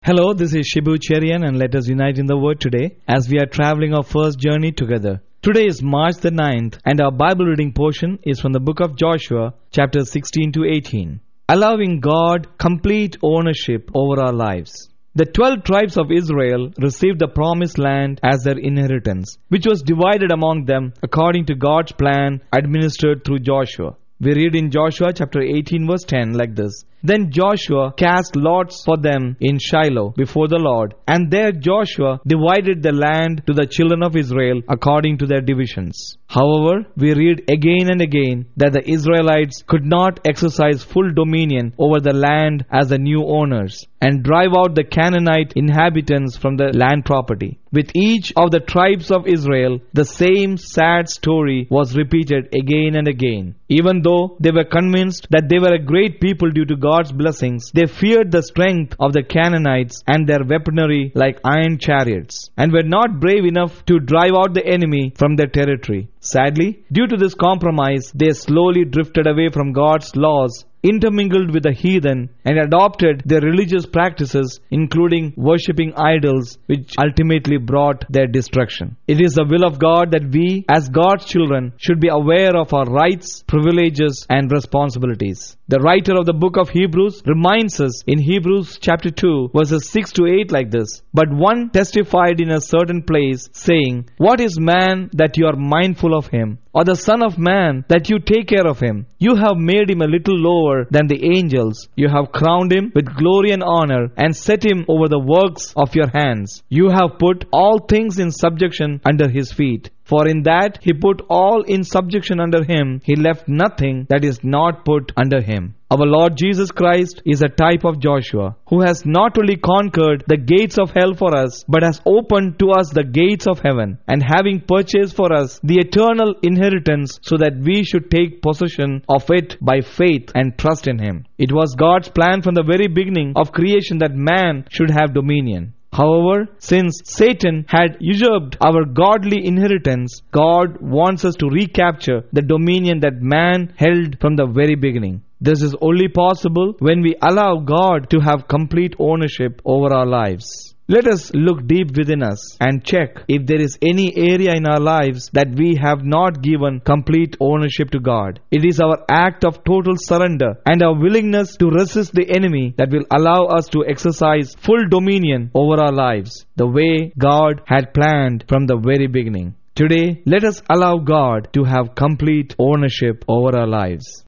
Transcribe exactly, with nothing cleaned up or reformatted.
Hello, this is Shibu Cherian, and let us unite in the Word today as we are traveling our first journey together. Today is March the ninth, and our Bible reading portion is from the book of Joshua, chapters sixteen to eighteen. Allowing God complete ownership over our lives. The twelve tribes of Israel received the promised land as their inheritance, which was divided among them according to God's plan administered through Joshua. We read in Joshua chapter eighteen verse ten like this. Then Joshua cast lots for them in Shiloh before the Lord, and there Joshua divided the land to the children of Israel according to their divisions. However, we read again and again that the Israelites could not exercise full dominion over the land as the new owners and drive out the Canaanite inhabitants from the land property. With each of the tribes of Israel, the same sad story was repeated again and again. Even though they were convinced that they were a great people due to God's blessings, they feared the strength of the Canaanites and their weaponry like iron chariots, and were not brave enough to drive out the enemy from their territory. Sadly, due to this compromise, they slowly drifted away from God's laws, intermingled with the heathen, and adopted their religious practices, including worshipping idols, which ultimately brought their destruction. It is the will of God that we, as God's children, should be aware of our rights, privileges, and responsibilities. The writer of the book of Hebrews reminds us in Hebrews chapter two, verses six to eight like this. But one testified in a certain place, saying, "What is man that you are mindful of him? Or the son of man that you take care of him? You have made him a little lower than the angels. You have crowned him with glory and honor, and set him over the works of your hands. You have put all things in subjection under his feet. For in that he put all in subjection under him, he left nothing that is not put under him." Our Lord Jesus Christ is a type of Joshua, who has not only conquered the gates of hell for us, but has opened to us the gates of heaven, and having purchased for us the eternal inheritance, so that we should take possession of it by faith and trust in him. It was God's plan from the very beginning of creation that man should have dominion. However, since Satan had usurped our godly inheritance, God wants us to recapture the dominion that man held from the very beginning. This is only possible when we allow God to have complete ownership over our lives. Let us look deep within us and check if there is any area in our lives that we have not given complete ownership to God. It is our act of total surrender and our willingness to resist the enemy that will allow us to exercise full dominion over our lives, the way God had planned from the very beginning. Today, let us allow God to have complete ownership over our lives.